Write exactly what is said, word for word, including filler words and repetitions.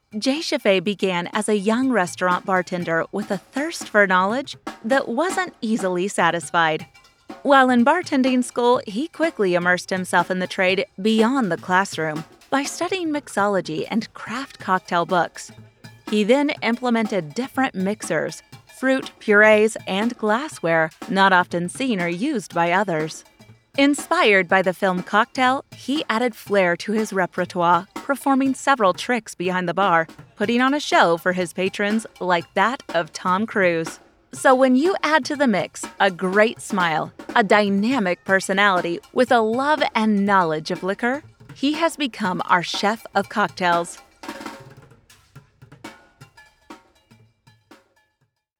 Jay Chaffee began as a young restaurant bartender with a thirst for knowledge that wasn't easily satisfied. While in bartending school, he quickly immersed himself in the trade beyond the classroom by studying mixology and craft cocktail books. He then implemented different mixers, fruit, purees, and glassware not often seen or used by others. Inspired by the film Cocktail, he added flair to his repertoire, performing several tricks behind the bar, putting on a show for his patrons like that of Tom Cruise. So when you add to the mix a great smile, a dynamic personality with a love and knowledge of liquor, he has become our chef of cocktails.